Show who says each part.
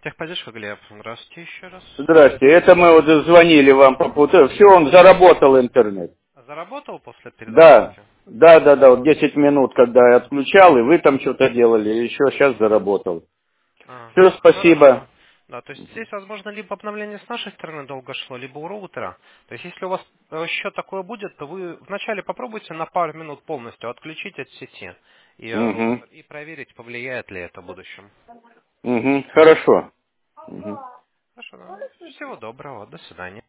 Speaker 1: Техподдержка, Глеб. Здравствуйте еще раз.
Speaker 2: Здрасте, это мы вот звонили вам по поводу... Все, он заработал интернет.
Speaker 1: Заработал после
Speaker 2: Да,
Speaker 1: перезагрузки?
Speaker 2: вот 10 минут, когда я отключал, и вы там что-то делали, и еще сейчас заработал. Все,
Speaker 1: Ага,
Speaker 2: спасибо.
Speaker 1: хорошо. Да, то есть здесь, возможно, либо обновление с нашей стороны долго шло, либо у роутера. То есть если у вас еще такое будет, то вы вначале попробуйте на пару минут полностью отключить от сети и
Speaker 2: Угу,
Speaker 1: роутер и проверить, повлияет ли это в будущем.
Speaker 2: угу, хорошо. Мгм.
Speaker 1: Хорошо, да. Всего доброго, до свидания.